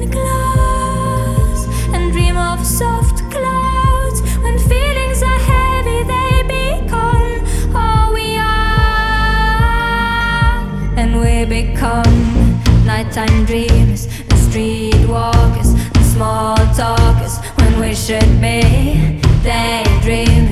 behind glass and dream of soft clouds. When feelings are heavy, they become all we are, and we become nighttime dreamers and streetwalkers and small talkers when we should be daydreamers.